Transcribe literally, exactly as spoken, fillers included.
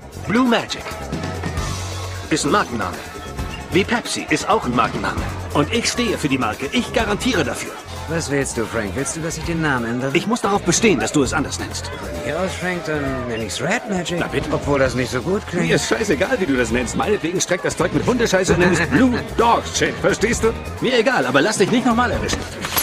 Blue Magic ist ein Markenname. Wie Pepsi ist auch ein Markenname. Und ich stehe für die Marke. Ich garantiere dafür. Was willst du, Frank? Willst du, dass ich den Namen ändere? Ich muss darauf bestehen, dass du es anders nennst. Von hier aus, Frank, dann nenne ich's Red Magic. Na bitte. Obwohl das nicht so gut klingt. Mir ist scheißegal, wie du das nennst. Meinetwegen streckt das Zeug mit Hundescheiße und nenn es Blue Dog Shit. Verstehst du? Mir egal, aber lass dich nicht nochmal erwischen.